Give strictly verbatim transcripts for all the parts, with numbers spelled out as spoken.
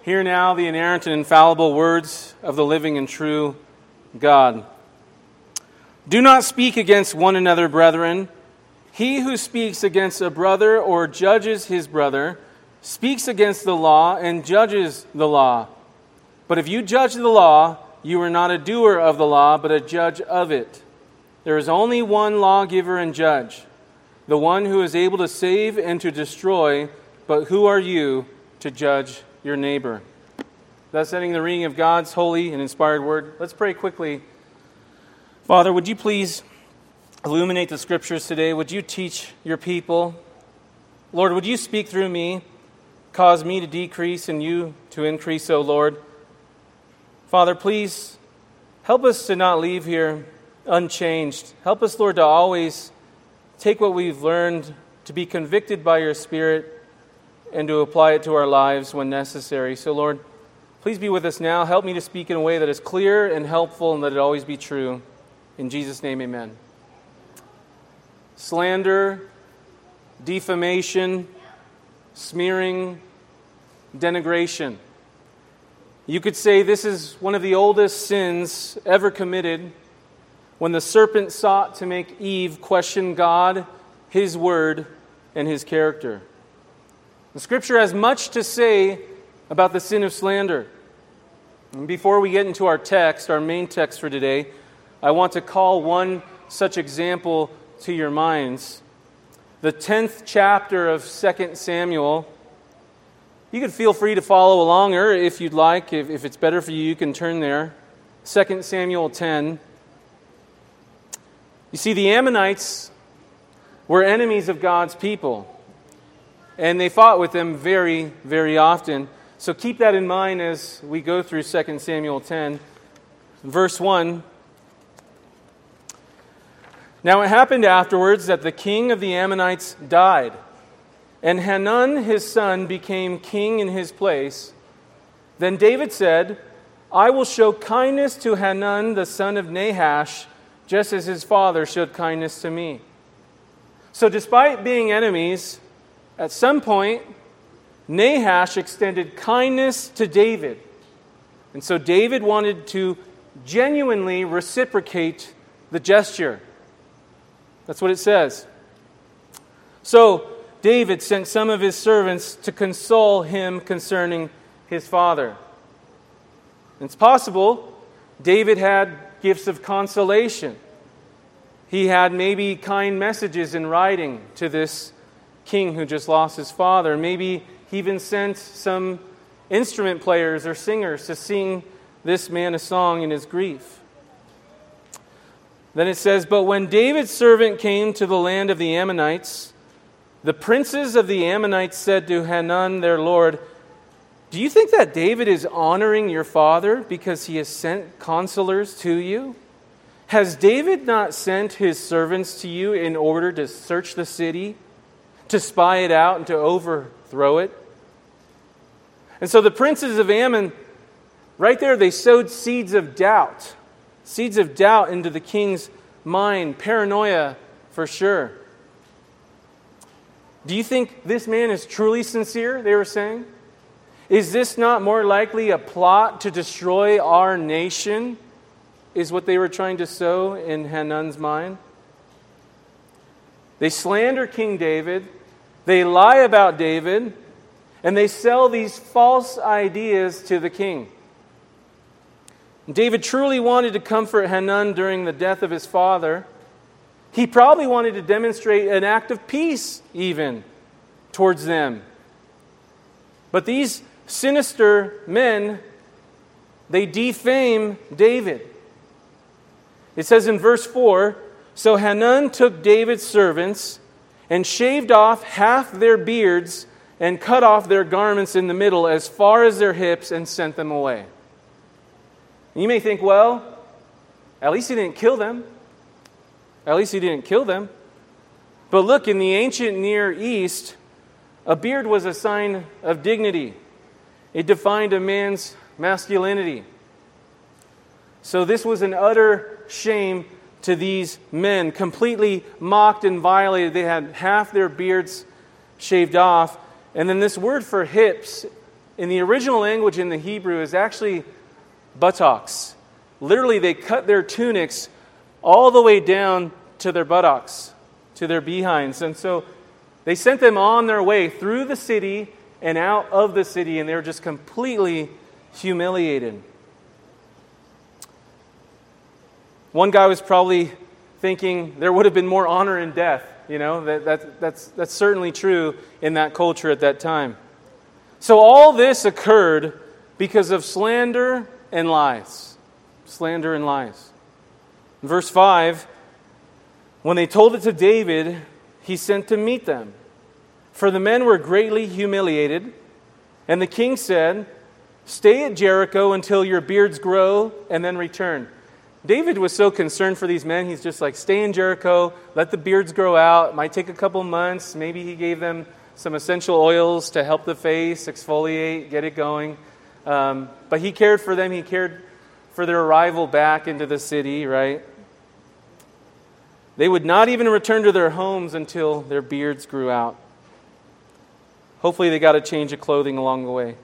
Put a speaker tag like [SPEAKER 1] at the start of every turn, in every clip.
[SPEAKER 1] Hear now the inerrant and infallible words of the living and true God. Do not speak against one another, brethren. He who speaks against a brother or judges his brother speaks against the law and judges the law. But if you judge the law, you are not a doer of the law, but a judge of it. There is only one lawgiver and judge, the one who is able to save and to destroy. But who are you to judge your neighbor? Thus ending the reading of God's holy and inspired word. Let's pray quickly. Father, would you please illuminate the Scriptures today? Would you teach your people? Lord, would you speak through me? Cause me to decrease and you to increase, O Lord. Father, please help us to not leave here unchanged. Help us, Lord, to always take what we've learned, to be convicted by your Spirit, and to apply it to our lives when necessary. So, Lord, please be with us now. Help me to speak in a way that is clear and helpful, and let it always be true. In Jesus' name, amen. Slander, defamation, smearing, denigration. You could say this is one of the oldest sins ever committed, when the serpent sought to make Eve question God, His Word, and His character. The Scripture has much to say about the sin of slander. And before we get into our text, our main text for today, I want to call one such example to your minds. The tenth chapter of Second Samuel. You can feel free to follow along, or if you'd like, if, if it's better for you, you can turn there. Second Samuel ten. You see, the Ammonites were enemies of God's people, and they fought with them very, very often. So keep that in mind as we go through Second Samuel ten. Verse one. Now it happened afterwards that the king of the Ammonites died, and Hanun his son became king in his place. Then David said, I will show kindness to Hanun the son of Nahash, just as his father showed kindness to me. So despite being enemies, at some point, Nahash extended kindness to David. And so David wanted to genuinely reciprocate the gesture. That's what it says. So David sent some of his servants to console him concerning his father. It's possible David had gifts of consolation. He had maybe kind messages in writing to this king who just lost his father. Maybe he even sent some instrument players or singers to sing this man a song in his grief. Then it says, but when David's servant came to the land of the Ammonites, the princes of the Ammonites said to Hanun their lord, do you think that David is honoring your father because he has sent consolers to you? Has David not sent his servants to you in order to search the city, to spy it out, and to overthrow it? And so the princes of Ammon, right there, they sowed seeds of doubt. Seeds of doubt into the king's mind. Paranoia, for sure. Do you think this man is truly sincere, they were saying? Is this not more likely a plot to destroy our nation? Is what they were trying to sow in Hanun's mind. They slander King David. They lie about David. And they sell these false ideas to the king. David truly wanted to comfort Hanun during the death of his father. He probably wanted to demonstrate an act of peace even towards them. But these sinister men, they defame David. It says in verse four, so Hanun took David's servants and shaved off half their beards and cut off their garments in the middle as far as their hips and sent them away. And you may think, well, at least he didn't kill them. At least he didn't kill them. But look, in the ancient Near East, a beard was a sign of dignity. It defined a man's masculinity. So this was an utter shame to these men, completely mocked and violated. They had half their beards shaved off. And then this word for hips in the original language in the Hebrew is actually buttocks. Literally, they cut their tunics all the way down to their buttocks, to their behinds. And so they sent them on their way through the city and out of the city, and they were just completely humiliated. One guy was probably thinking there would have been more honor in death. You know, that, that, that's, that's certainly true in that culture at that time. So all this occurred because of slander and lies. Slander and lies. In verse five, when they told it to David, he sent to meet them. For the men were greatly humiliated, and the king said, "Stay at Jericho until your beards grow, and then return." David was so concerned for these men, he's just like, stay in Jericho, let the beards grow out. It might take a couple months. Maybe he gave them some essential oils to help the face, exfoliate, get it going. Um, but he cared for them. He cared for their arrival back into the city, right? They would not even return to their homes until their beards grew out. Hopefully they got a change of clothing along the way.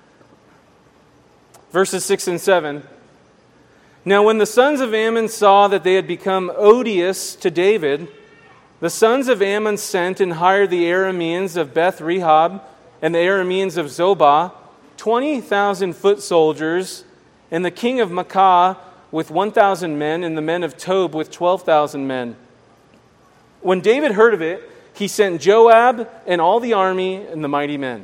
[SPEAKER 1] Verses six and seven. Now when the sons of Ammon saw that they had become odious to David, the sons of Ammon sent and hired the Arameans of Beth Rehob and the Arameans of Zobah, twenty thousand foot soldiers, and the king of Maacah with one thousand men, and the men of Tob with twelve thousand men. When David heard of it, he sent Joab and all the army and the mighty men.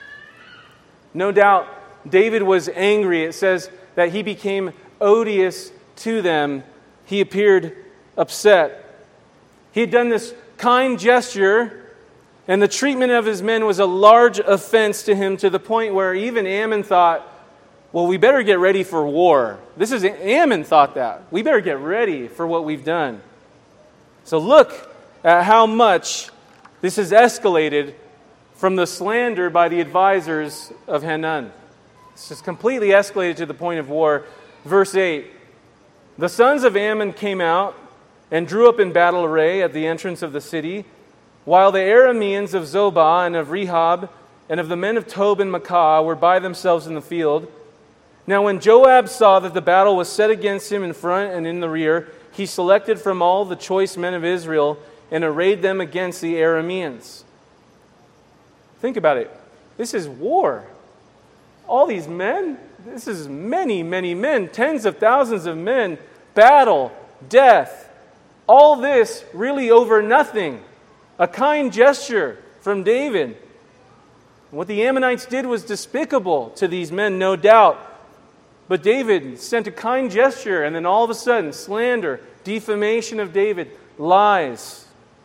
[SPEAKER 1] No doubt, David was angry. It says that he became odious to them. He appeared upset. He had done this kind gesture, and the treatment of his men was a large offense to him, to the point where even Ammon thought, well, we better get ready for war. This is Ammon thought that. We better get ready for what we've done. So look at how much this has escalated from the slander by the advisors of Hanun. It's just completely escalated to the point of war. Verse eight, the sons of Ammon came out and drew up in battle array at the entrance of the city, while the Arameans of Zobah and of Rehob and of the men of Tob and Maacah were by themselves in the field. Now when Joab saw that the battle was set against him in front and in the rear, he selected from all the choice men of Israel and arrayed them against the Arameans. Think about it. This is war. All these men, this is many, many men, tens of thousands of men, battle, death, all this really over nothing. A kind gesture from David. What the Ammonites did was despicable to these men, no doubt. But David sent a kind gesture, and then all of a sudden, slander, defamation of David, lies.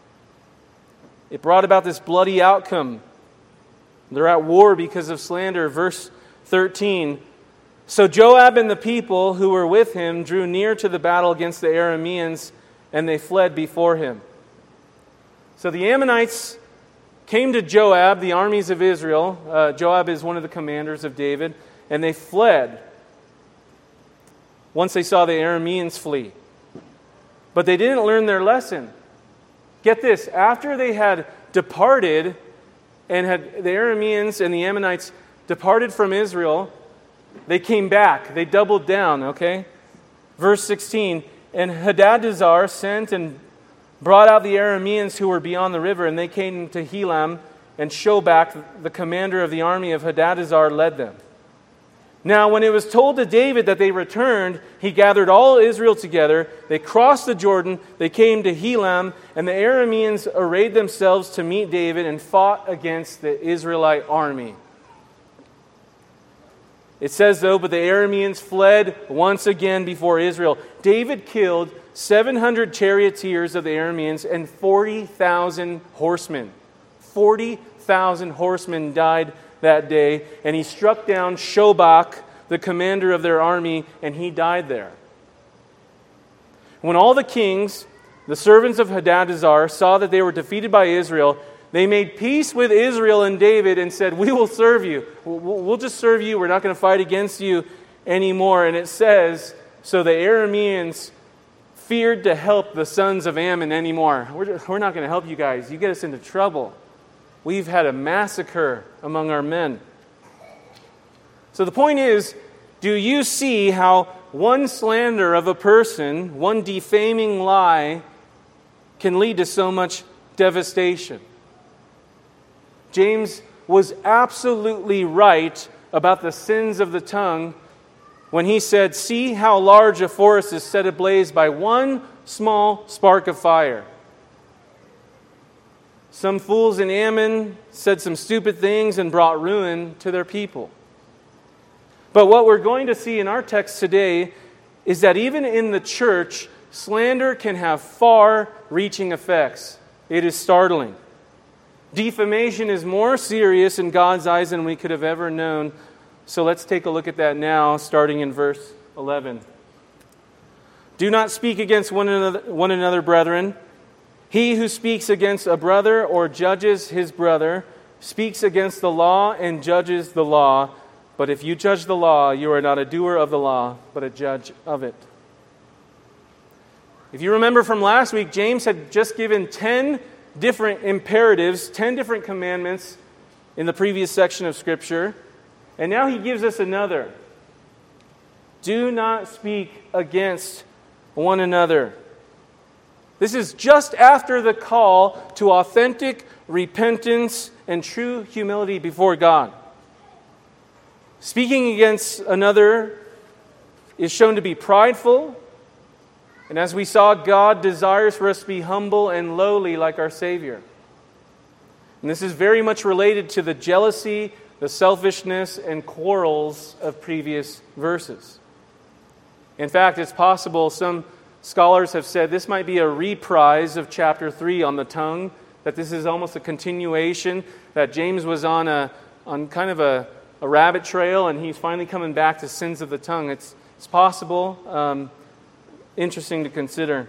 [SPEAKER 1] It brought about this bloody outcome. They're at war because of slander. Verse thirteen. So Joab and the people who were with him drew near to the battle against the Arameans, and they fled before him. So the Ammonites came to Joab, the armies of Israel. Uh, Joab is one of the commanders of David, and they fled once they saw the Arameans flee. But they didn't learn their lesson. Get this, after they had departed, and had the Arameans and the Ammonites departed from Israel, they came back. They doubled down, okay? Verse sixteen, and Hadadezer sent and brought out the Arameans who were beyond the river, and they came to Helam, and Shobach, the commander of the army of Hadadezer, led them. Now, when it was told to David that they returned, he gathered all Israel together. They crossed the Jordan. They came to Helam, and the Arameans arrayed themselves to meet David and fought against the Israelite army. It says, though, but the Arameans fled once again before Israel. David killed seven hundred charioteers of the Arameans and forty thousand horsemen. forty thousand horsemen died that day, and he struck down Shobach, the commander of their army, and he died there. When all the kings, the servants of Hadadezer, saw that they were defeated by Israel, they made peace with Israel and David and said, we will serve you. We'll just serve you. We're not going to fight against you anymore. And it says, so the Arameans feared to help the sons of Ammon anymore. We're, we're not going to help you guys. You get us into trouble. We've had a massacre among our men. So the point is, do you see how one slander of a person, one defaming lie, can lead to so much devastation? James was absolutely right about the sins of the tongue when he said, "See how large a forest is set ablaze by one small spark of fire." Some fools in Ammon said some stupid things and brought ruin to their people. But what we're going to see in our text today is that even in the church, slander can have far-reaching effects. It is startling. Defamation is more serious in God's eyes than we could have ever known. So let's take a look at that now, starting in verse eleven. "Do not speak against one another, one another, brethren. He who speaks against a brother or judges his brother speaks against the law and judges the law. But if you judge the law, you are not a doer of the law, but a judge of it." If you remember from last week, James had just given ten different imperatives, ten different commandments in the previous section of Scripture. And now he gives us another. Do not speak against one another. This is just after the call to authentic repentance and true humility before God. Speaking against another is shown to be prideful. And as we saw, God desires for us to be humble and lowly like our Savior. And this is very much related to the jealousy, the selfishness, and quarrels of previous verses. In fact, it's possible, some scholars have said this might be a reprise of chapter three on the tongue, that this is almost a continuation, that James was on a on kind of a, a rabbit trail and he's finally coming back to sins of the tongue. It's, it's possible. Um, interesting to consider.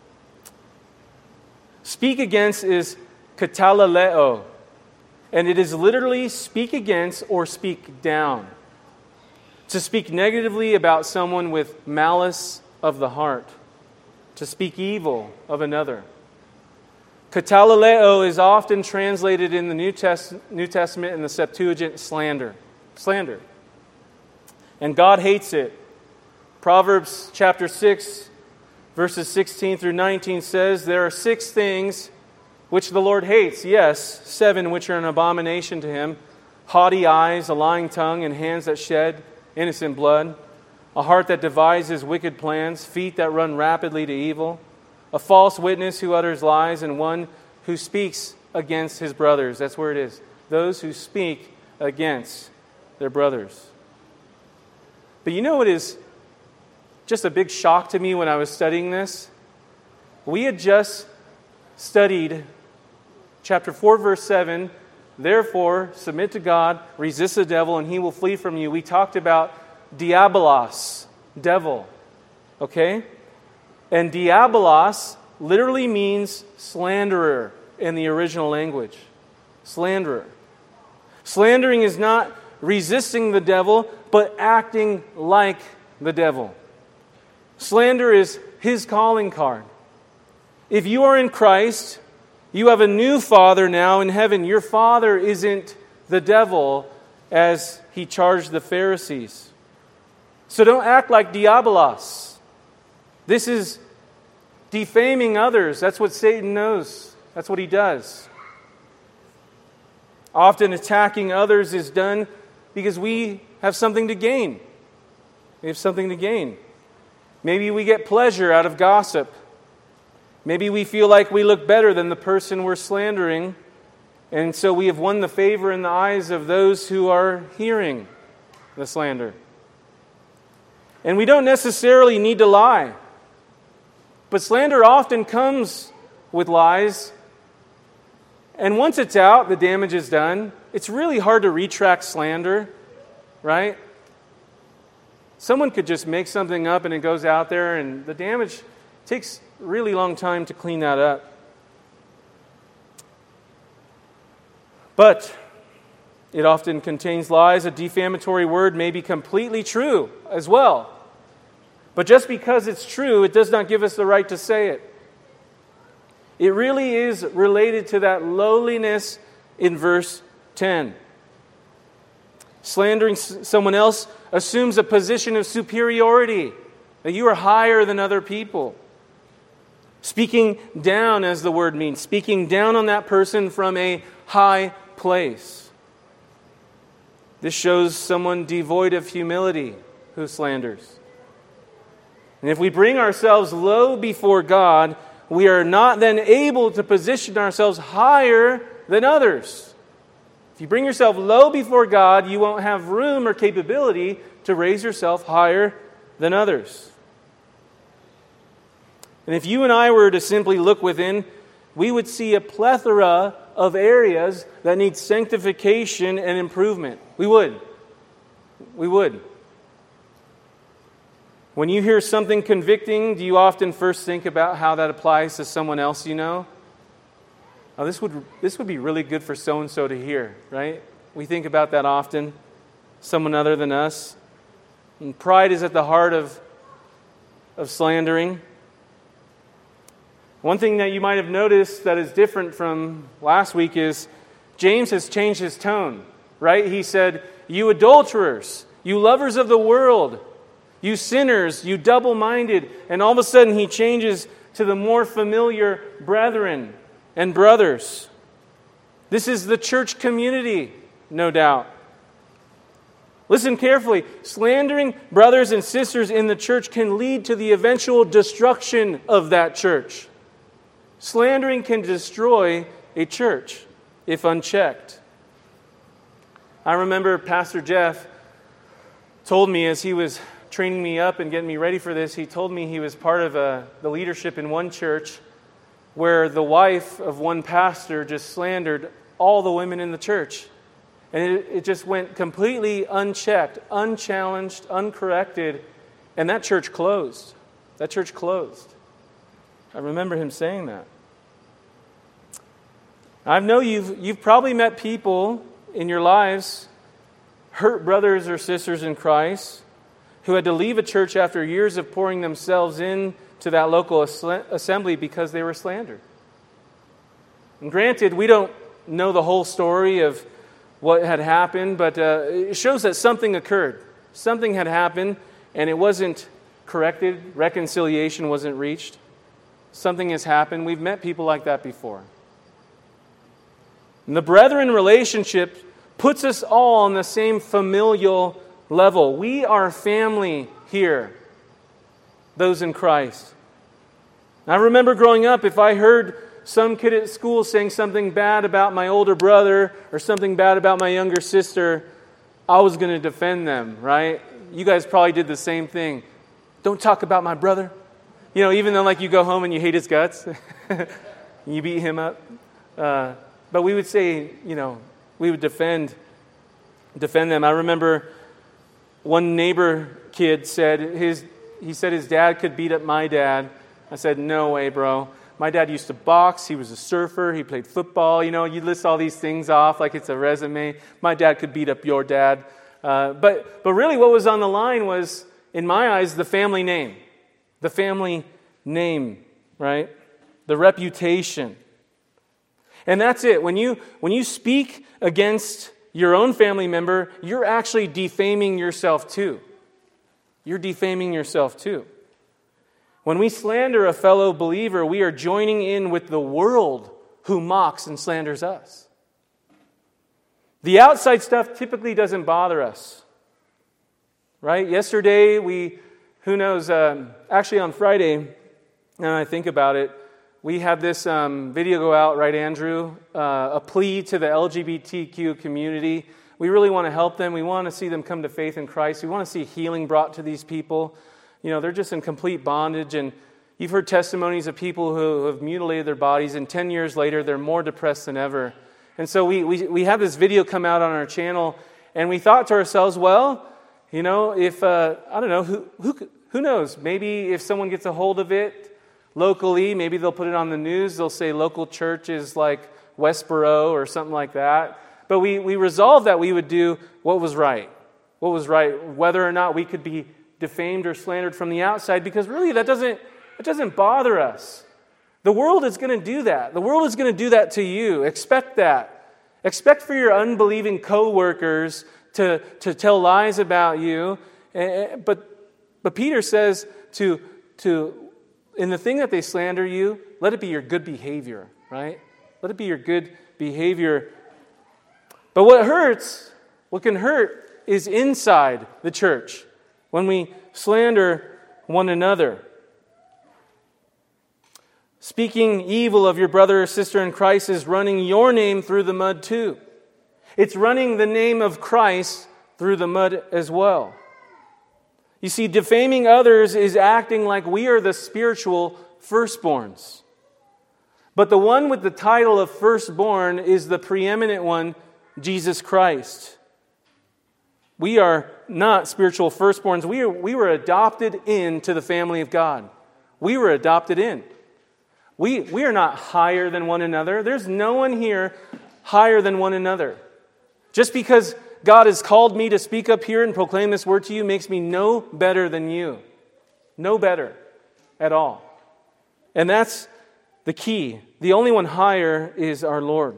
[SPEAKER 1] Speak against is katalaleo, and it is literally speak against or speak down. To speak negatively about someone with malice of the heart. To speak evil of another. Katalaleo is often translated in the New, Test- New Testament in the Septuagint slander. Slander. And God hates it. Proverbs chapter six, verses sixteen through nineteen says, "There are six things which the Lord hates. Yes, seven which are an abomination to him. Haughty eyes, a lying tongue, and hands that shed innocent blood. A heart that devises wicked plans, feet that run rapidly to evil, a false witness who utters lies, and one who speaks against his brothers." That's where it is. Those who speak against their brothers. But you know what is just a big shock to me when I was studying this? We had just studied chapter four, verse seven, "Therefore, submit to God, resist the devil, and he will flee from you." We talked about diabolos, devil, okay? And diabolos literally means slanderer in the original language. Slanderer. Slandering is not resisting the devil, but acting like the devil. Slander is his calling card. If you are in Christ, you have a new father now in heaven. Your father isn't the devil as he charged the Pharisees. So don't act like diabolos. This is defaming others. That's what Satan knows. That's what he does. Often attacking others is done because we have something to gain. We have something to gain. Maybe we get pleasure out of gossip. Maybe we feel like we look better than the person we're slandering, and so we have won the favor in the eyes of those who are hearing the slander. And we don't necessarily need to lie. But slander often comes with lies. And once it's out, the damage is done. It's really hard to retract slander, right? Someone could just make something up and it goes out there, and the damage takes a really long time to clean that up. But it often contains lies. A defamatory word may be completely true as well. But just because it's true, it does not give us the right to say it. It really is related to that lowliness in verse ten. Slandering someone else assumes a position of superiority, that you are higher than other people. Speaking down, as the word means, speaking down on that person from a high place. This shows someone devoid of humility who slanders. And if we bring ourselves low before God, we are not then able to position ourselves higher than others. If you bring yourself low before God, you won't have room or capability to raise yourself higher than others. And if you and I were to simply look within, we would see a plethora of areas that need sanctification and improvement. We would. We would. When you hear something convicting, do you often first think about how that applies to someone else you know? Oh, this would this would be really good for so-and-so to hear, right? We think about that often. Someone other than us. And pride is at the heart of, of slandering. One thing that you might have noticed that is different from last week is James has changed his tone, right? He said, "You adulterers, you lovers of the world, you sinners, you double-minded." And all of a sudden he changes to the more familiar brethren and brothers. This is the church community, no doubt. Listen carefully. Slandering brothers and sisters in the church can lead to the eventual destruction of that church. Slandering can destroy a church if unchecked. I remember Pastor Jeff told me as he was training me up and getting me ready for this, he told me he was part of a, the leadership in one church where the wife of one pastor just slandered all the women in the church. And it, it just went completely unchecked, unchallenged, uncorrected, and that church closed. That church closed. I remember him saying that. I know you've you've probably met people in your lives, hurt brothers or sisters in Christ, who had to leave a church after years of pouring themselves in to that local assembly because they were slandered. And granted, we don't know the whole story of what had happened, but uh, it shows that something occurred. Something had happened, and it wasn't corrected. Reconciliation wasn't reached. Something has happened. We've met people like that before. And the brethren relationship puts us all on the same familial level. We are family here, those in Christ. I remember growing up, if I heard some kid at school saying something bad about my older brother or something bad about my younger sister, I was going to defend them, right? You guys probably did the same thing. Don't talk about my brother. You know, even though like you go home and you hate his guts, you beat him up. Uh, but we would say, you know, we would defend, defend them. I remember one neighbor kid said his, he said his dad could beat up my dad. I said, no way, bro. My dad used to box. He was a surfer. He played football. You know, you list all these things off like it's a resume. My dad could beat up your dad. Uh, but but really what was on the line was, in my eyes, the family name. The family name, right? The reputation. And that's it. When you when you speak against your own family member, you're actually defaming yourself too. You're defaming yourself too. When we slander a fellow believer, we are joining in with the world who mocks and slanders us. The outside stuff typically doesn't bother us. Right? Yesterday, we, who knows, um, actually on Friday, now I think about it, we had this um, video go out, right, Andrew? Uh, a plea to the L G B T Q community. We really want to help them. We want to see them come to faith in Christ. We want to see healing brought to these people. You know, they're just in complete bondage, and you've heard testimonies of people who have mutilated their bodies, and ten years later, they're more depressed than ever. And so we we, we have this video come out on our channel, and we thought to ourselves, well, you know, if, uh, I don't know, who, who who knows? Maybe if someone gets a hold of it locally, maybe they'll put it on the news. They'll say local church is like Westboro or something like that. But we, we resolved that we would do what was right. What was right, whether or not we could be defamed or slandered from the outside, because really that doesn't it doesn't bother us. The world is going to do that. The world is going to do that to you. Expect that. Expect for your unbelieving co-workers to, to tell lies about you. But, but Peter says to, to, in the thing that they slander you, let it be your good behavior, right? Let it be your good behavior. But what hurts, what can hurt, is inside the church when we slander one another. Speaking evil of your brother or sister in Christ is running your name through the mud too. It's running the name of Christ through the mud as well. You see, defaming others is acting like we are the spiritual firstborns. But the one with the title of firstborn is the preeminent one, Jesus Christ. We are not spiritual firstborns. We, are, we were adopted into the family of God. We were adopted in. We, we are not higher than one another. There's no one here higher than one another. Just because God has called me to speak up here and proclaim this word to you makes me no better than you. No better at all. And that's the key. The only one higher is our Lord.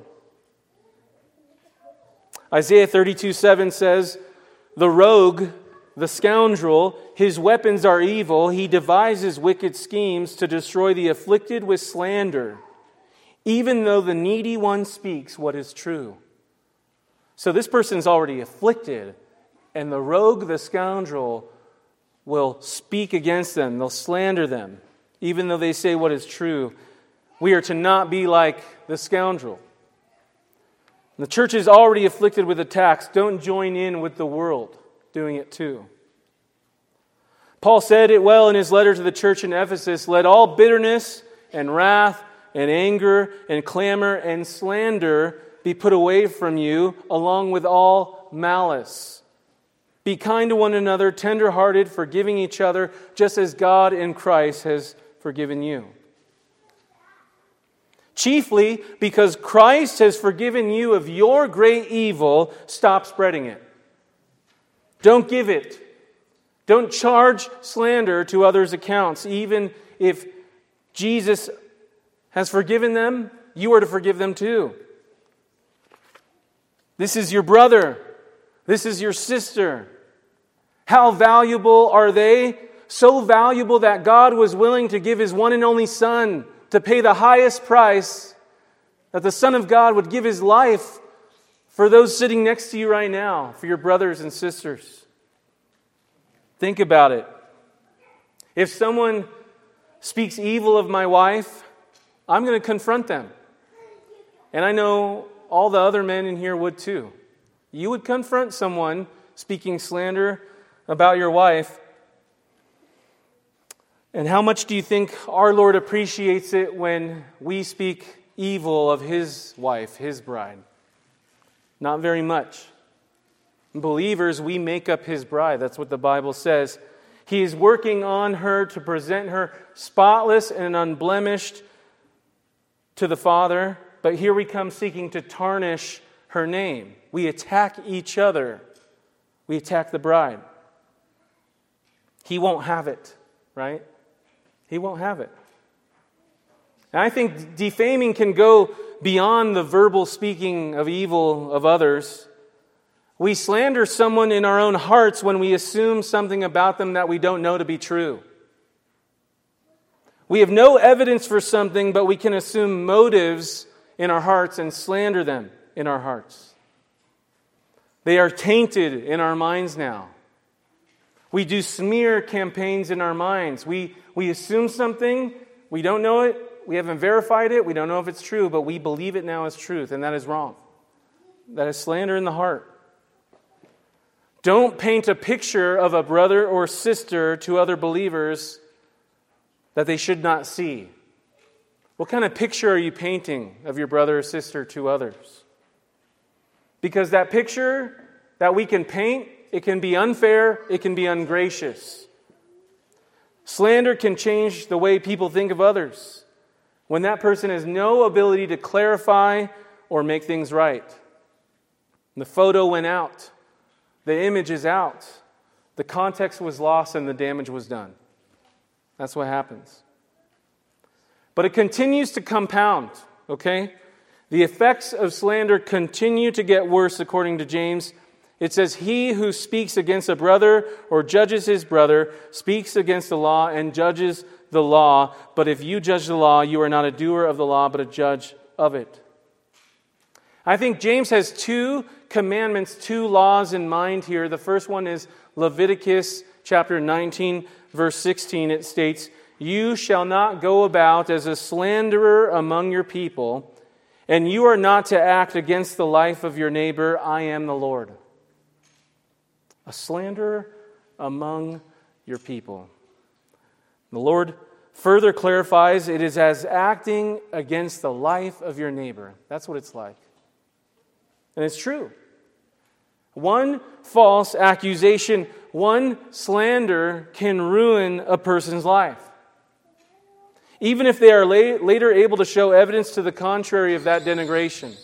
[SPEAKER 1] Isaiah thirty-two seven says, "The rogue, the scoundrel, his weapons are evil. He devises wicked schemes to destroy the afflicted with slander, even though the needy one speaks what is true." So this person's already afflicted, and the rogue, the scoundrel, will speak against them. They'll slander them, even though they say what is true. We are to not be like the scoundrel. The church is already afflicted with attacks. Don't join in with the world doing it too. Paul said it well in his letter to the church in Ephesus, "Let all bitterness and wrath and anger and clamor and slander be put away from you, along with all malice. Be kind to one another, tender-hearted, forgiving each other, just as God in Christ has forgiven you." Chiefly because Christ has forgiven you of your great evil, stop spreading it. Don't give it. Don't charge slander to others' accounts. Even if Jesus has forgiven them, you are to forgive them too. This is your brother. This is your sister. How valuable are they? So valuable that God was willing to give His one and only Son to pay the highest price, that the Son of God would give His life for those sitting next to you right now, for your brothers and sisters. Think about it. If someone speaks evil of my wife, I'm going to confront them. And I know all the other men in here would too. You would confront someone speaking slander about your wife. And how much do you think our Lord appreciates it when we speak evil of His wife, His bride? Not very much. Believers, we make up His bride. That's what the Bible says. He is working on her to present her spotless and unblemished to the Father. But here we come seeking to tarnish her name. We attack each other. We attack the bride. He won't have it, right? He won't have it. And I think defaming can go beyond the verbal speaking of evil of others. We slander someone in our own hearts when we assume something about them that we don't know to be true. We have no evidence for something, but we can assume motives in our hearts and slander them in our hearts. They are tainted in our minds now. We do smear campaigns in our minds. We, we assume something, we don't know it, we haven't verified it, we don't know if it's true, but we believe it now as truth, and that is wrong. That is slander in the heart. Don't paint a picture of a brother or sister to other believers that they should not see. What kind of picture are you painting of your brother or sister to others? Because that picture that we can paint, it can be unfair, it can be ungracious. Slander can change the way people think of others when that person has no ability to clarify or make things right. The photo went out. The image is out. The context was lost and the damage was done. That's what happens. But it continues to compound, okay? The effects of slander continue to get worse according to James. It says, he who speaks against a brother or judges his brother speaks against the law and judges the law. But if you judge the law, you are not a doer of the law, but a judge of it. I think James has two commandments, two laws in mind here. The first one is Leviticus chapter nineteen, verse sixteen. It states, you shall not go about as a slanderer among your people, and you are not to act against the life of your neighbor. I am the Lord. A slanderer among your people. The Lord further clarifies it is as acting against the life of your neighbor. That's what it's like. And it's true. One false accusation, one slander can ruin a person's life. Even if they are la- later able to show evidence to the contrary of that denigration.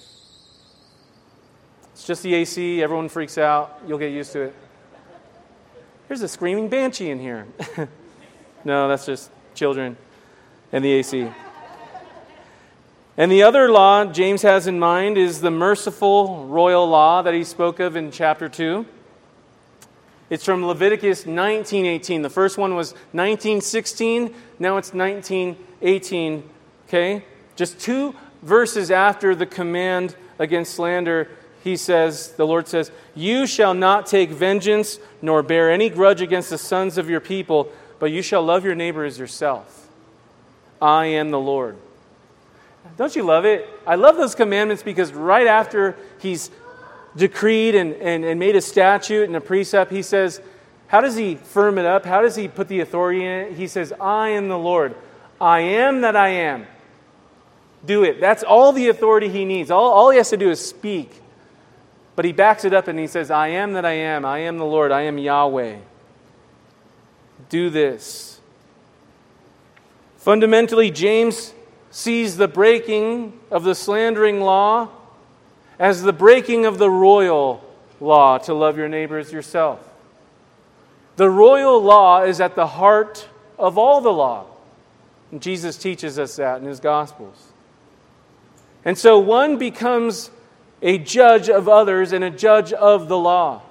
[SPEAKER 1] It's just the A C, everyone freaks out, you'll get used to it. There's a screaming banshee in here. No, that's just children and the A C. And the other law James has in mind is the merciful royal law that he spoke of in chapter two. It's from Leviticus nineteen eighteen. The first one was nineteen sixteen. Now it's nineteen eighteen. Okay? Just two verses after the command against slander, he says, the Lord says, you shall not take vengeance nor bear any grudge against the sons of your people, but you shall love your neighbor as yourself. I am the Lord. Don't you love it? I love those commandments because right after he's decreed and, and, and made a statute and a precept, he says, how does he firm it up? How does he put the authority in it? He says, I am the Lord. I am that I am. Do it. That's all the authority he needs. All, all he has to do is speak. But he backs it up and he says, I am that I am. I am the Lord. I am Yahweh. Do this. Fundamentally, James sees the breaking of the slandering law as the breaking of the royal law to love your neighbor as yourself. The royal law is at the heart of all the law. And Jesus teaches us that in his Gospels. And so one becomes a judge of others and a judge of the law.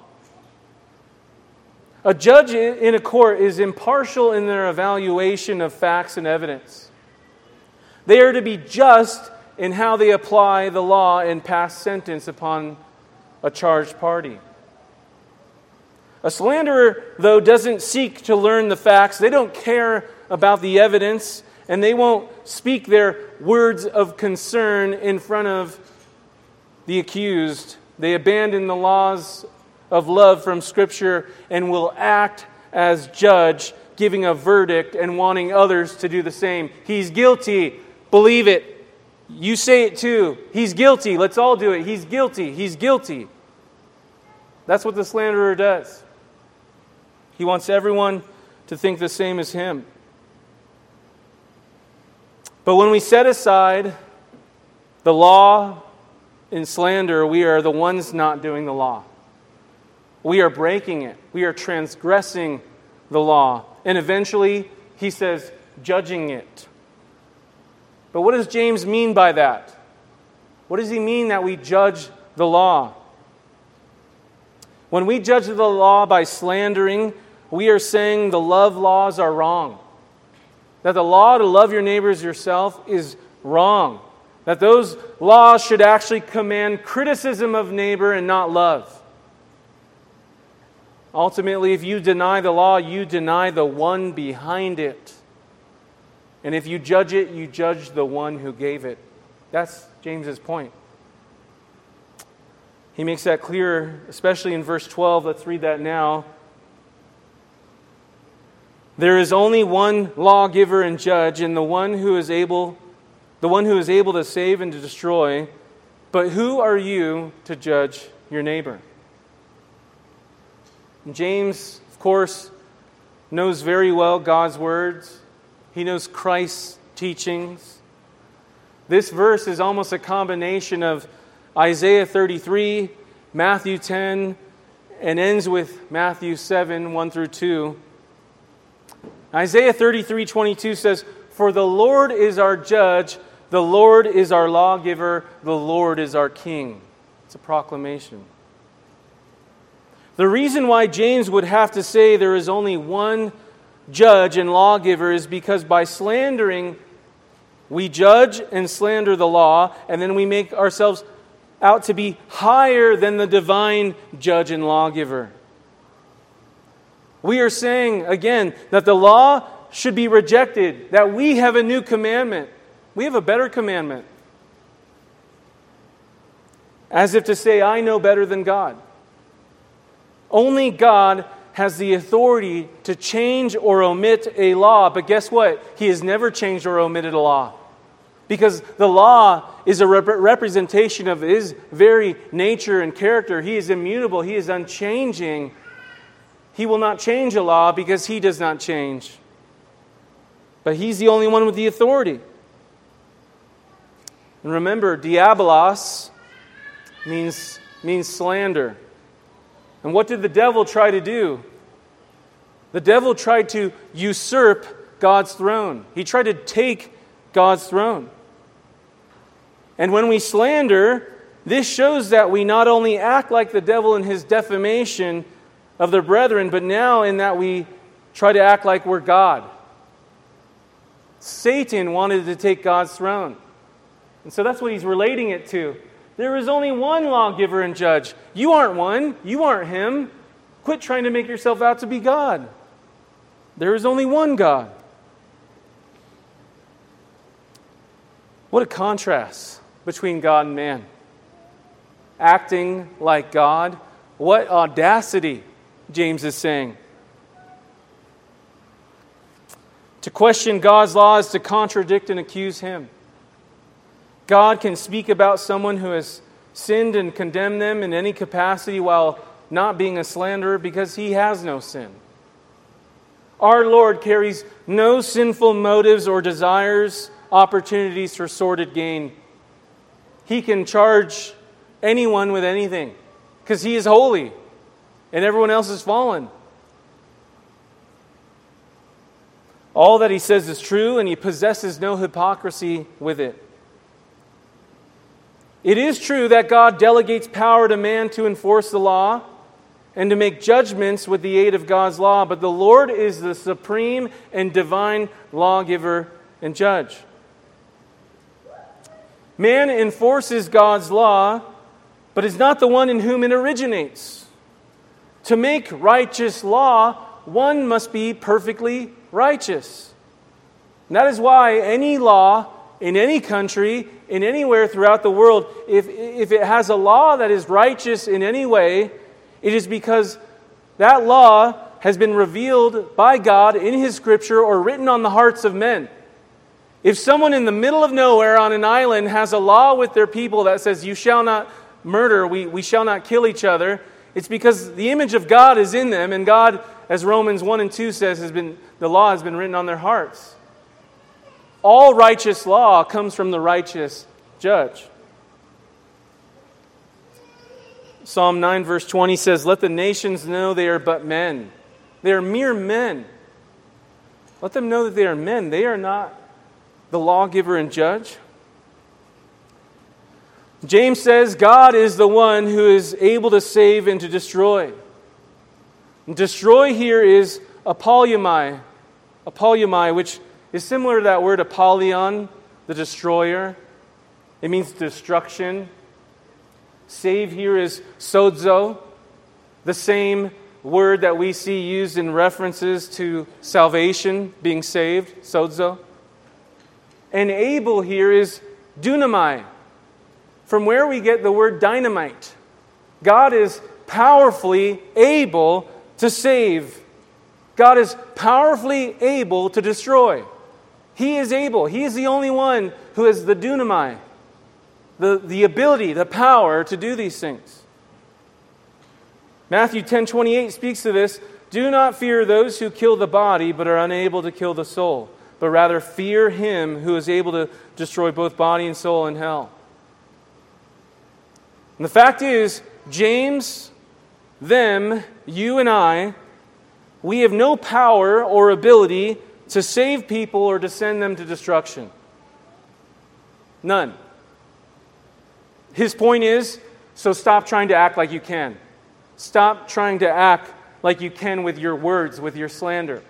[SPEAKER 1] A judge in a court is impartial in their evaluation of facts and evidence. They are to be just in how they apply the law and pass sentence upon a charged party. A slanderer, though, doesn't seek to learn the facts. They don't care about the evidence, and they won't speak their words of concern in front of the accused. They abandon the laws of love from Scripture and will act as judge, giving a verdict and wanting others to do the same. He's guilty. Believe it. You say it too. He's guilty. Let's all do it. He's guilty. He's guilty. That's what the slanderer does. He wants everyone to think the same as him. But when we set aside the law in slander, we are the ones not doing the law. We are breaking it. We are transgressing the law. And eventually, he says, judging it. But what does James mean by that? What does he mean that we judge the law? When we judge the law by slandering, we are saying the love laws are wrong. That the law to love your neighbor as yourself is wrong. That those laws should actually command criticism of neighbor and not love. Ultimately, if you deny the law, you deny the one behind it. And if you judge it, you judge the one who gave it. That's James's point. He makes that clear, especially in verse twelve. Let's read that now. There is only one lawgiver and judge, and the one who is able, the one who is able to save and to destroy. But who are you to judge your neighbor? And James, of course, knows very well God's words. He knows Christ's teachings. This verse is almost a combination of Isaiah thirty-three, Matthew ten, and ends with Matthew seven, one through two. Isaiah thirty-three, twenty-two says, "For the Lord is our judge, the Lord is our lawgiver, the Lord is our king." It's a proclamation. The reason why James would have to say there is only one judge and lawgiver is because by slandering, we judge and slander the law, and then we make ourselves out to be higher than the divine judge and lawgiver. We are saying, again, that the law should be rejected, that we have a new commandment. We have a better commandment. As if to say, I know better than God. Only God has the authority to change or omit a law. But guess what? He has never changed or omitted a law. Because the law is a rep- representation of His very nature and character. He is immutable. He is unchanging. He will not change a law because He does not change. But He's the only one with the authority. And remember, diabolos means, means slander. And what did the devil try to do? The devil tried to usurp God's throne. He tried to take God's throne. And when we slander, this shows that we not only act like the devil in his defamation of the brethren, but now in that we try to act like we're God. Satan wanted to take God's throne. And so that's what he's relating it to. There is only one lawgiver and judge. You aren't one. You aren't him. Quit trying to make yourself out to be God. There is only one God. What a contrast between God and man. Acting like God. What audacity, James is saying. To question God's law is to contradict and accuse Him. God can speak about someone who has sinned and condemn them in any capacity while not being a slanderer because He has no sin. Our Lord carries no sinful motives or desires, opportunities for sordid gain. He can charge anyone with anything because He is holy and everyone else is fallen. All that He says is true, and He possesses no hypocrisy with it. It is true that God delegates power to man to enforce the law and to make judgments with the aid of God's law, but the Lord is the supreme and divine lawgiver and judge. Man enforces God's law, but is not the one in whom it originates. To make righteous law, one must be perfectly righteous. And that is why any law in any country, in anywhere throughout the world, if, if it has a law that is righteous in any way, it is because that law has been revealed by God in His Scripture or written on the hearts of men. If someone in the middle of nowhere on an island has a law with their people that says, you shall not murder, we, we shall not kill each other, it's because the image of God is in them, and God, as Romans one and two says, has been the law has been written on their hearts. All righteous law comes from the righteous judge. Psalm nine verse twenty says, let the nations know they are but men. They are mere men. Let them know that they are men. They are not the lawgiver and judge. James says God is the one who is able to save and to destroy. And destroy here is apollumai. Apollumai, which is similar to that word Apollyon, the destroyer. It means destruction. Save here is sozo, the same word that we see used in references to salvation, being saved, sozo. And able here is dunamai, from where we get the word dynamite. God is powerfully able to save. God is powerfully able to destroy. He is able. He is the only one who has the dunamai, the, the ability, the power to do these things. Matthew ten twenty-eight speaks to this. Do not fear those who kill the body, but are unable to kill the soul, but rather fear Him who is able to destroy both body and soul in hell. And the fact is, James, them, you and I, we have no power or ability to save people or to send them to destruction. None. His point is, so stop trying to act like you can. Stop trying to act like you can with your words, with your slander.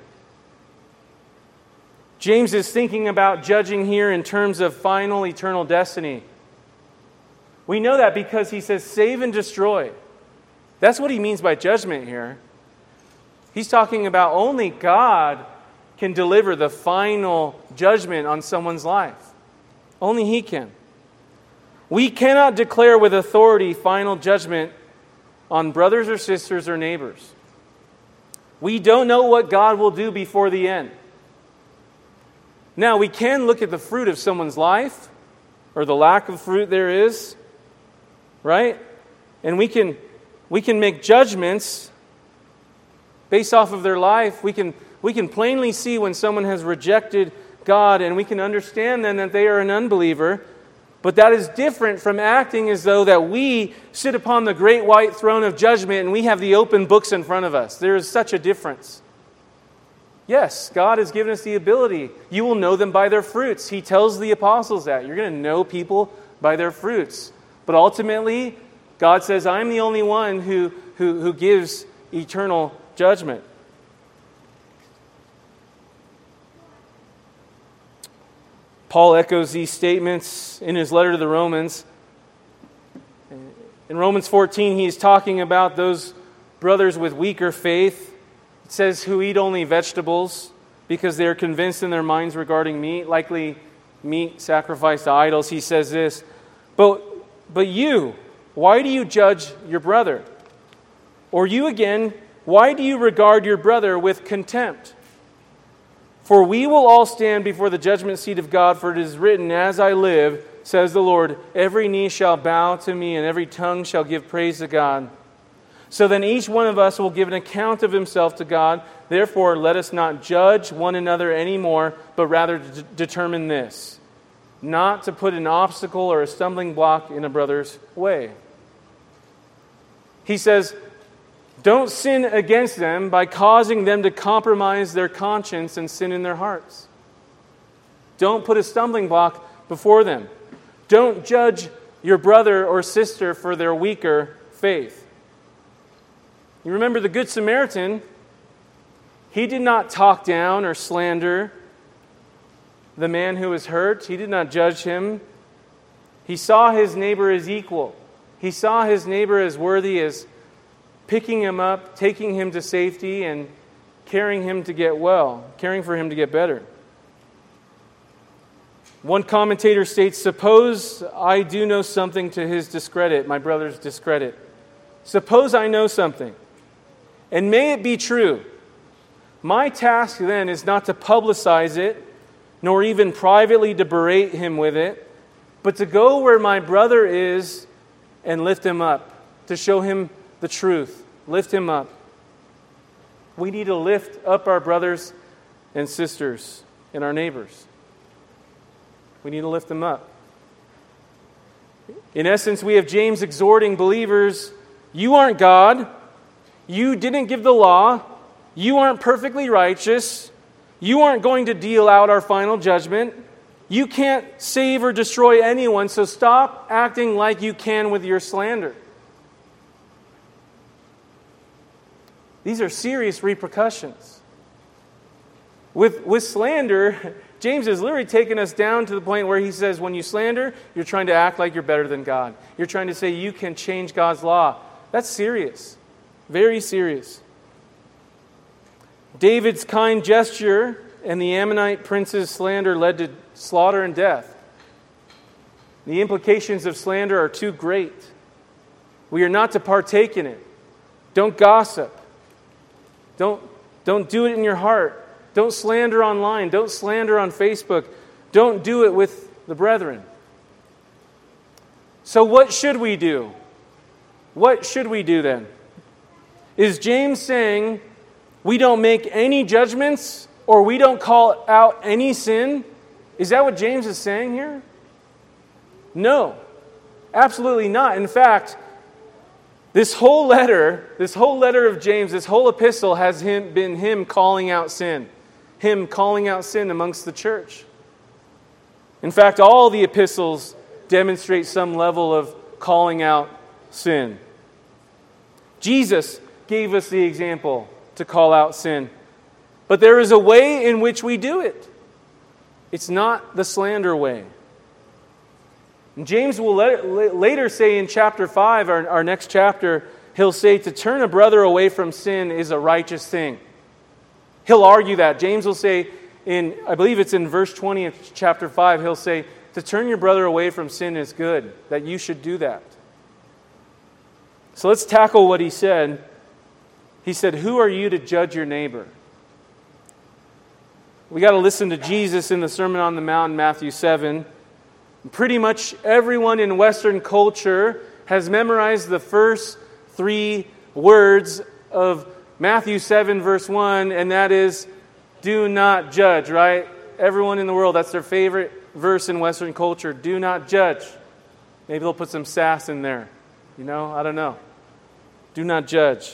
[SPEAKER 1] James is thinking about judging here in terms of final eternal destiny. We know that because he says save and destroy. That's what he means by judgment here. He's talking about only God can deliver the final judgment on someone's life. Only He can. We cannot declare with authority final judgment on brothers or sisters or neighbors. We don't know what God will do before the end. Now, we can look at the fruit of someone's life, or the lack of fruit there is, right? And we can we can make judgments based off of their life. We can we can plainly see when someone has rejected God, and we can understand then that they are an unbeliever. But that is different from acting as though that we sit upon the great white throne of judgment and we have the open books in front of us. There is such a difference. Yes, God has given us the ability. You will know them by their fruits. He tells the apostles that. You're going to know people by their fruits. But ultimately, God says, I'm the only one who, who, who gives eternal judgment. Paul echoes these statements in his letter to the Romans. In Romans fourteen, he's talking about those brothers with weaker faith. It says, who eat only vegetables because they are convinced in their minds regarding meat, likely meat sacrificed to idols. He says this, but, but you, why do you judge your brother? Or you again, why do you regard your brother with contempt? For we will all stand before the judgment seat of God, for it is written, as I live, says the Lord, every knee shall bow to me, and every tongue shall give praise to God. So then each one of us will give an account of himself to God. Therefore, let us not judge one another anymore, but rather d- determine this, not to put an obstacle or a stumbling block in a brother's way. He says, don't sin against them by causing them to compromise their conscience and sin in their hearts. Don't put a stumbling block before them. Don't judge your brother or sister for their weaker faith. You remember the Good Samaritan, he did not talk down or slander the man who was hurt. He did not judge him. He saw his neighbor as equal. He saw his neighbor as worthy as picking him up, taking him to safety, and carrying him to get well, caring for him to get better. One commentator states, suppose I do know something to his discredit, my brother's discredit. Suppose I know something, and may it be true. My task then is not to publicize it, nor even privately to berate him with it, but to go where my brother is and lift him up, to show him the truth. Lift him up. We need to lift up our brothers and sisters and our neighbors. We need to lift them up. In essence, we have James exhorting believers, you aren't God. You didn't give the law. You aren't perfectly righteous. You aren't going to deal out our final judgment. You can't save or destroy anyone, so stop acting like you can with your slander. These are serious repercussions. With, with slander, James has literally taken us down to the point where he says, when you slander, you're trying to act like you're better than God. You're trying to say you can change God's law. That's serious. Very serious. David's kind gesture and the Ammonite prince's slander led to slaughter and death. The implications of slander are too great. We are not to partake in it. Don't gossip. Don't, don't do it in your heart. Don't slander online. Don't slander on Facebook. Don't do it with the brethren. So what should we do? What should we do then? Is James saying we don't make any judgments or we don't call out any sin? Is that what James is saying here? No, absolutely not. In fact, This whole letter, this whole letter of James, this whole epistle has him, been him calling out sin. Him calling out sin amongst the church. In fact, all the epistles demonstrate some level of calling out sin. Jesus gave us the example to call out sin. But there is a way in which we do it. It's not the slander way. And James will let, later say in chapter five, our, our next chapter, he'll say to turn a brother away from sin is a righteous thing. He'll argue that. James will say, in I believe it's in verse twenty of chapter five, he'll say, to turn your brother away from sin is good, that you should do that. So let's tackle what he said. He said, who are you to judge your neighbor? We got to listen to Jesus in the Sermon on the Mount in Matthew seven. Pretty much everyone in Western culture has memorized the first three words of Matthew seven verse one, and that is, do not judge, right? Everyone in the world, that's their favorite verse in Western culture. Do not judge. Maybe they'll put some sass in there. You know, I don't know. Do not judge.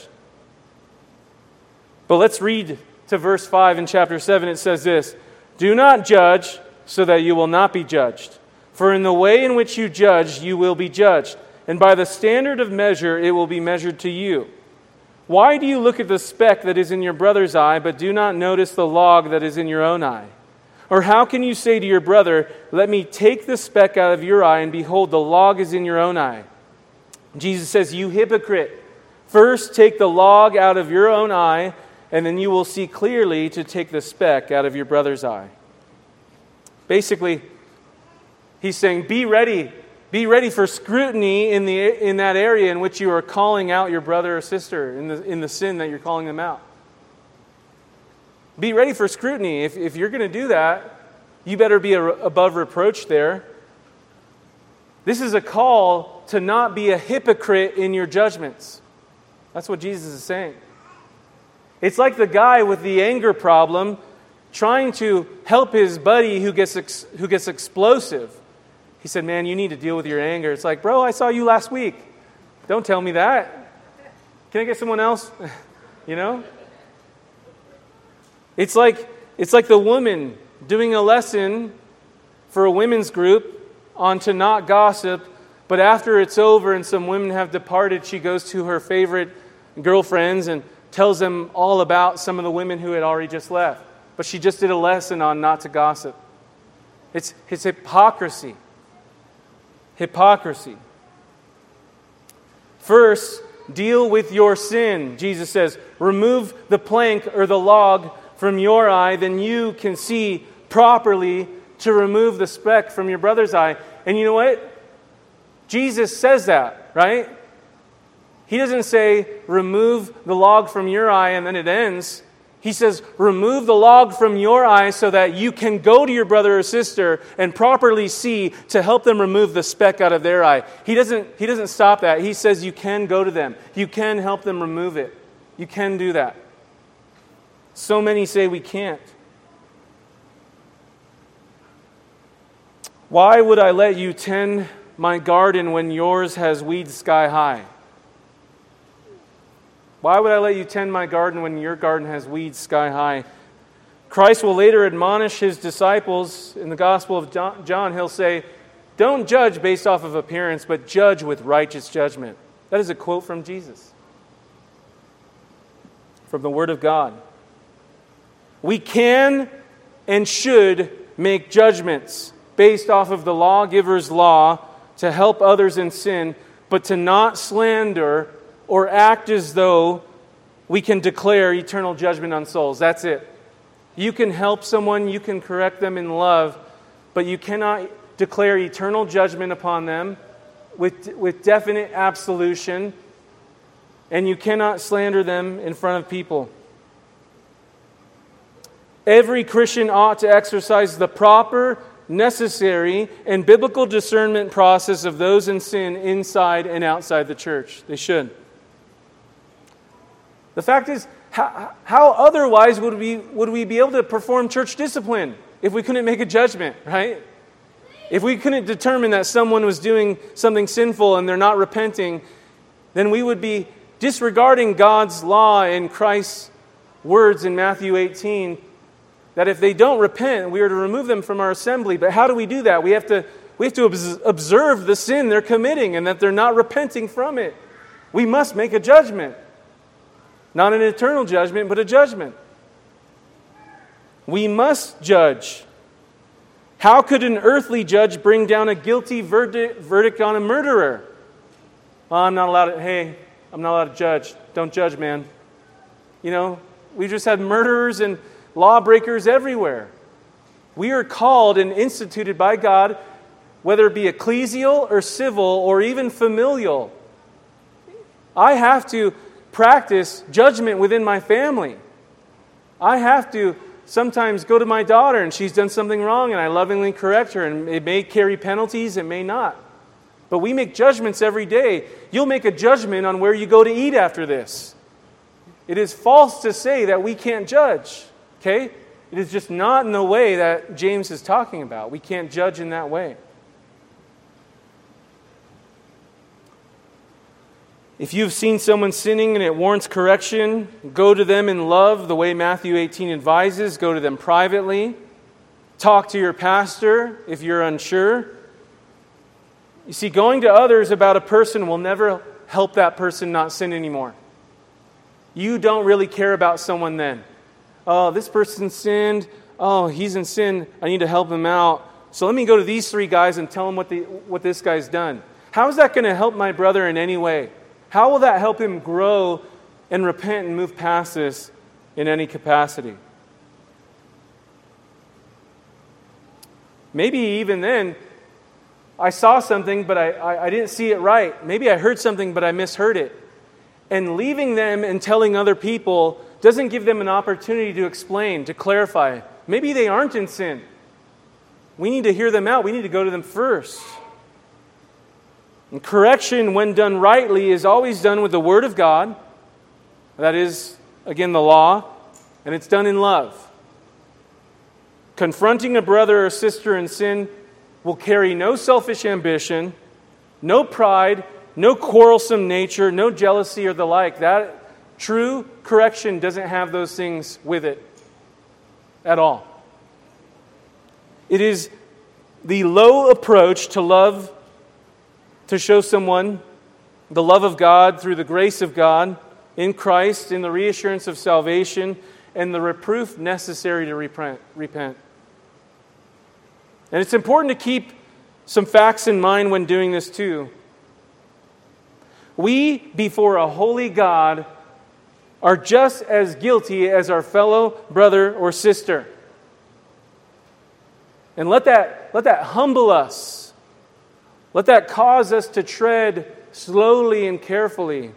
[SPEAKER 1] But let's read to verse five in chapter seven. It says this, do not judge so that you will not be judged. For in the way in which you judge, you will be judged. And by the standard of measure, it will be measured to you. Why do you look at the speck that is in your brother's eye, but do not notice the log that is in your own eye? Or how can you say to your brother, let me take the speck out of your eye, and behold, the log is in your own eye? Jesus says, you hypocrite, first take the log out of your own eye, and then you will see clearly to take the speck out of your brother's eye. Basically, he's saying, be ready. Be ready for scrutiny in the in that area in which you are calling out your brother or sister, in the in the sin that you're calling them out. Be ready for scrutiny. If, if you're going to do that, you better be a, above reproach there. This is a call to not be a hypocrite in your judgments. That's what Jesus is saying. It's like the guy with the anger problem trying to help his buddy who gets ex, who gets explosive. He said, man, you need to deal with your anger. It's like, bro, I saw you last week. Don't tell me that. Can I get someone else? You know? It's like it's like the woman doing a lesson for a women's group on to not gossip, but after it's over and some women have departed, she goes to her favorite girlfriends and tells them all about some of the women who had already just left. But she just did a lesson on not to gossip. It's, it's hypocrisy. Hypocrisy. First, deal with your sin. Jesus says, remove the plank or the log from your eye, then you can see properly to remove the speck from your brother's eye. And you know what? Jesus says that, right? He doesn't say, remove the log from your eye and then it ends. He says, remove the log from your eye so that you can go to your brother or sister and properly see to help them remove the speck out of their eye. He doesn't, he doesn't stop that. He says you can go to them. You can help them remove it. You can do that. So many say we can't. Why would I let you tend my garden when yours has weeds sky high? Why would I let you tend my garden when your garden has weeds sky high? Christ will later admonish his disciples in the Gospel of John. He'll say, don't judge based off of appearance, but judge with righteous judgment. That is a quote from Jesus, from the Word of God. We can and should make judgments based off of the lawgiver's law to help others in sin, but to not slander or act as though we can declare eternal judgment on souls. That's it. You can help someone, you can correct them in love, but you cannot declare eternal judgment upon them with, with definite absolution, and you cannot slander them in front of people. Every Christian ought to exercise the proper, necessary, and biblical discernment process of those in sin inside and outside the church. They should. The fact is, how, how otherwise would we, would we be able to perform church discipline if we couldn't make a judgment, right? If we couldn't determine that someone was doing something sinful and they're not repenting, then we would be disregarding God's law and Christ's words in Matthew eighteen, that if they don't repent, we are to remove them from our assembly. But how do we do that? We have to, we have to observe the sin they're committing and that they're not repenting from it. We must make a judgment. Not an eternal judgment, but a judgment. We must judge. How could an earthly judge bring down a guilty verdict, verdict on a murderer? Well, I'm not allowed to, hey, I'm not allowed to judge. Don't judge, man. You know, we just had murderers and lawbreakers everywhere. We are called and instituted by God, whether it be ecclesial or civil or even familial. I have to practice judgment within my family. I have to sometimes go to my daughter and she's done something wrong and I lovingly correct her, and it may carry penalties, it may not. But we make judgments every day. You'll make a judgment on where you go to eat after this. It is false to say that we can't judge. Okay? It is just not in the way that James is talking about. We can't judge in that way. If you've seen someone sinning and it warrants correction, go to them in love, the way Matthew eighteen advises. Go to them privately. Talk to your pastor if you're unsure. You see, going to others about a person will never help that person not sin anymore. You don't really care about someone then. Oh, this person sinned. Oh, he's in sin. I need to help him out. So let me go to these three guys and tell him what the what this guy's done. How is that going to help my brother in any way? How will that help him grow and repent and move past this in any capacity? Maybe even then, I saw something, but I, I, I didn't see it right. Maybe I heard something, but I misheard it. And leaving them and telling other people doesn't give them an opportunity to explain, to clarify. Maybe they aren't in sin. We need to hear them out. We need to go to them first. And correction, when done rightly, is always done with the Word of God. That is, again, the law. And it's done in love. Confronting a brother or sister in sin will carry no selfish ambition, no pride, no quarrelsome nature, no jealousy or the like. That true correction doesn't have those things with it at all. It is the low approach to love, to show someone the love of God through the grace of God in Christ, in the reassurance of salvation, and the reproof necessary to repent. repent. And it's important to keep some facts in mind when doing this too. We, before a holy God, are just as guilty as our fellow brother or sister. And let that, let that humble us. Let that cause us to tread slowly and carefully.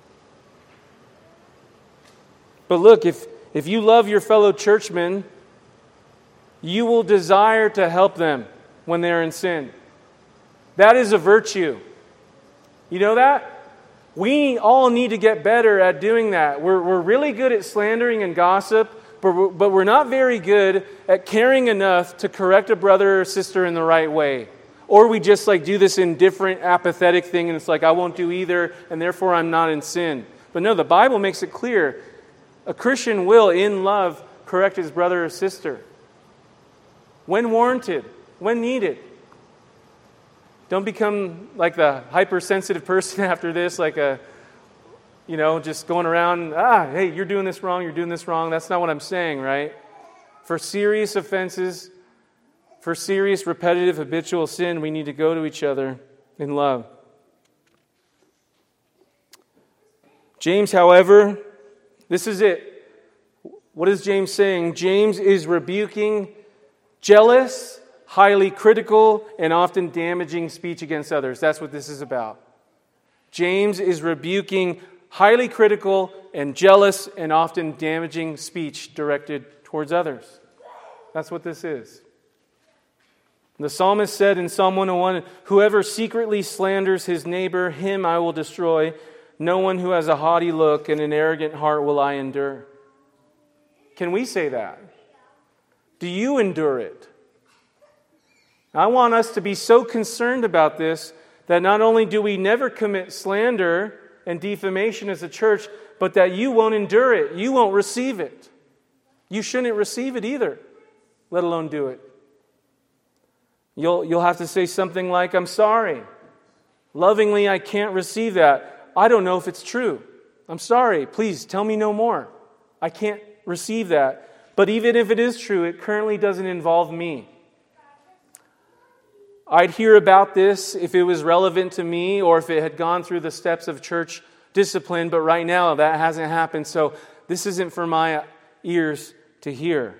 [SPEAKER 1] But look, if, if you love your fellow churchmen, you will desire to help them when they're in sin. That is a virtue. You know that? We all need to get better at doing that. We're, we're really good at slandering and gossip, but we're, but we're not very good at caring enough to correct a brother or sister in the right way. Or we just like do this indifferent, apathetic thing, and it's like, I won't do either, and therefore I'm not in sin. But no, the Bible makes it clear. A Christian will, in love, correct his brother or sister. When warranted, when needed. Don't become like the hypersensitive person after this, like a, you know, just going around, ah, hey, you're doing this wrong, you're doing this wrong. That's not what I'm saying, right? For serious offenses, for serious, repetitive, habitual sin, we need to go to each other in love. James, however, this is it. What is James saying? James is rebuking jealous, highly critical, and often damaging speech against others. That's what this is about. James is rebuking highly critical and jealous and often damaging speech directed towards others. That's what this is. The psalmist said in Psalm one oh one, "Whoever secretly slanders his neighbor, him I will destroy. No one who has a haughty look and an arrogant heart will I endure." Can we say that? Do you endure it? I want us to be so concerned about this that not only do we never commit slander and defamation as a church, but that you won't endure it. You won't receive it. You shouldn't receive it either, let alone do it. You'll, you'll have to say something like, "I'm sorry. Lovingly, I can't receive that. I don't know if it's true. I'm sorry. Please tell me no more. I can't receive that. But even if it is true, it currently doesn't involve me. I'd hear about this if it was relevant to me or if it had gone through the steps of church discipline, but right now that hasn't happened, so this isn't for my ears to hear.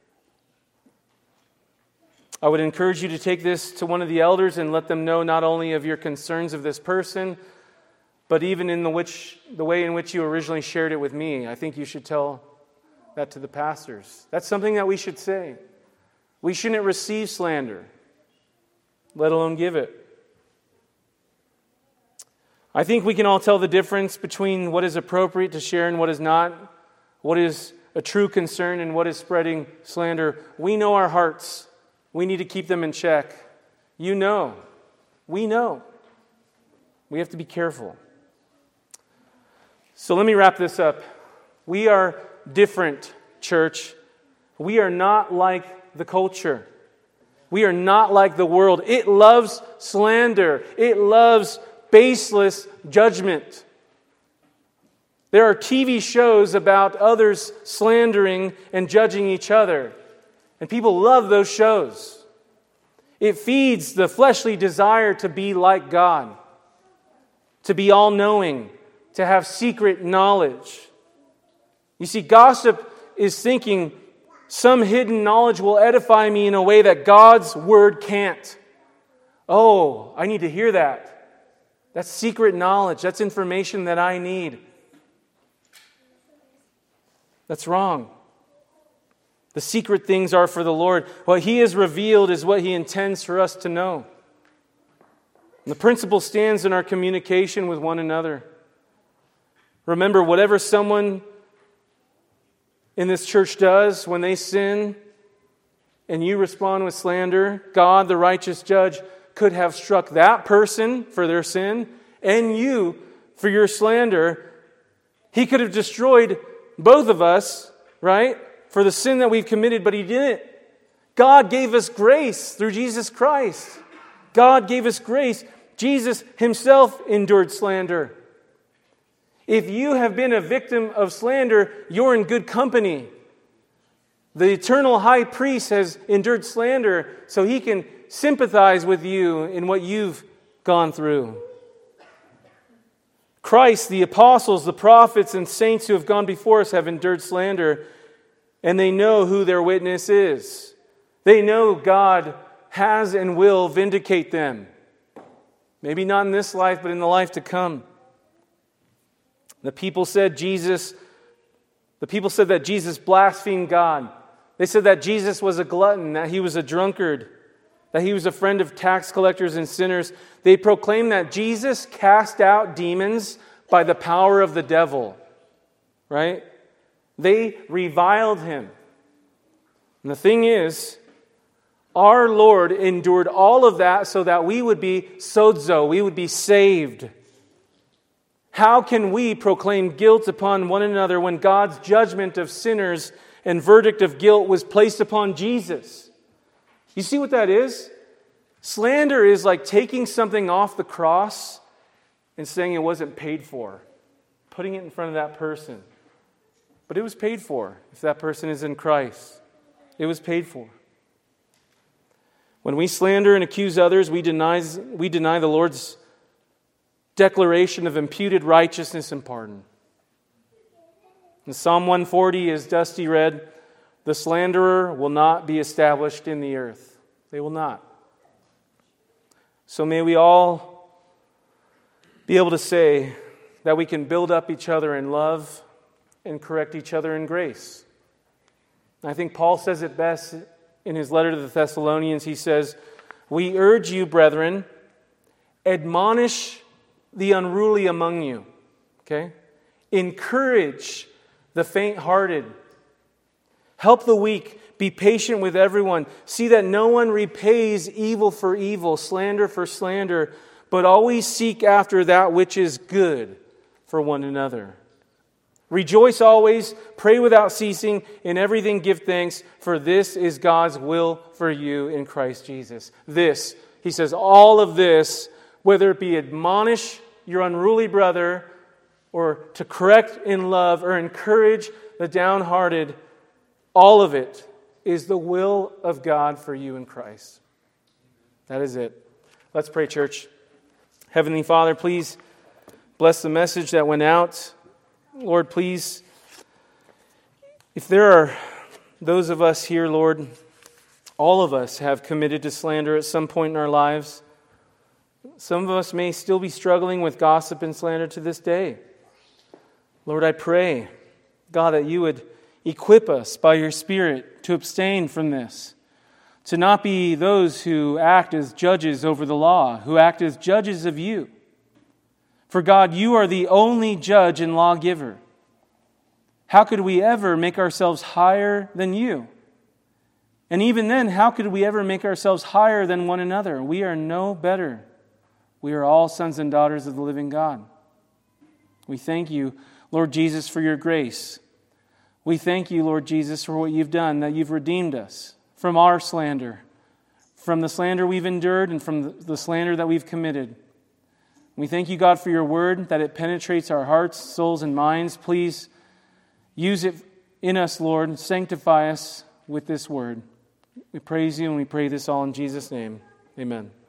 [SPEAKER 1] I would encourage you to take this to one of the elders and let them know not only of your concerns of this person, but even in the which the way in which you originally shared it with me. I think you should tell that to the pastors. That's something that we should say. We shouldn't receive slander, let alone give it. I think we can all tell the difference between what is appropriate to share and what is not, what is a true concern and what is spreading slander. We know our hearts. We need to keep them in check. You know. We know. We have to be careful. So let me wrap this up. We are different, church. We are not like the culture. We are not like the world. It loves slander. It loves baseless judgment. There are T V shows about others slandering and judging each other. And people love those shows. It feeds the fleshly desire to be like God, to be all-knowing, to have secret knowledge. You see, gossip is thinking some hidden knowledge will edify me in a way that God's word can't. Oh, I need to hear that. That's secret knowledge. That's information that I need. That's wrong. The secret things are for the Lord. What He has revealed is what He intends for us to know. And the principle stands in our communication with one another. Remember, whatever someone in this church does when they sin and you respond with slander, God, the righteous judge, could have struck that person for their sin and you for your slander. He could have destroyed both of us, right, for the sin that we've committed, but He didn't. God gave us grace through Jesus Christ. God gave us grace. Jesus Himself endured slander. If you have been a victim of slander, you're in good company. The eternal high priest has endured slander, so He can sympathize with you in what you've gone through. Christ, the apostles, the prophets, and saints who have gone before us have endured slander, and they know who their witness is. They know God has and will vindicate them. Maybe not in this life, but in the life to come. The people said Jesus, the people said that Jesus blasphemed God. They said that Jesus was a glutton, that He was a drunkard, that He was a friend of tax collectors and sinners. They proclaimed that Jesus cast out demons by the power of the devil. Right? They reviled Him. And the thing is, our Lord endured all of that so that we would be sozo, we would be saved. How can we proclaim guilt upon one another when God's judgment of sinners and verdict of guilt was placed upon Jesus? You see what that is? Slander is like taking something off the cross and saying it wasn't paid for. Putting it in front of that person. But it was paid for if that person is in Christ. It was paid for. When we slander and accuse others, we deny, we deny the Lord's declaration of imputed righteousness and pardon. In Psalm one forty, as Dusty read, the slanderer will not be established in the earth. They will not. So may we all be able to say that we can build up each other in love and correct each other in grace. I think Paul says it best in his letter to the Thessalonians. He says, "We urge you, brethren, admonish the unruly among you." Okay? Encourage the faint-hearted. Help the weak. Be patient with everyone. See that no one repays evil for evil, slander for slander, but always seek after that which is good for one another. Rejoice always, pray without ceasing, in everything give thanks, for this is God's will for you in Christ Jesus. This, he says, all of this, whether it be admonish your unruly brother, or to correct in love, or encourage the downhearted, all of it is the will of God for you in Christ. That is it. Let's pray, church. Heavenly Father, please bless the message that went out. Lord, please, if there are those of us here, Lord, all of us have committed to slander at some point in our lives. Some of us may still be struggling with gossip and slander to this day. Lord, I pray, God, that you would equip us by your Spirit to abstain from this, to not be those who act as judges over the law, who act as judges of you. For God, you are the only judge and lawgiver. How could we ever make ourselves higher than you? And even then, how could we ever make ourselves higher than one another? We are no better. We are all sons and daughters of the living God. We thank you, Lord Jesus, for your grace. We thank you, Lord Jesus, for what you've done, that you've redeemed us from our slander, from the slander we've endured and from the slander that we've committed. We thank you, God, for your word, that it penetrates our hearts, souls, and minds. Please use it in us, Lord, and sanctify us with this word. We praise you and we pray this all in Jesus' name. Amen.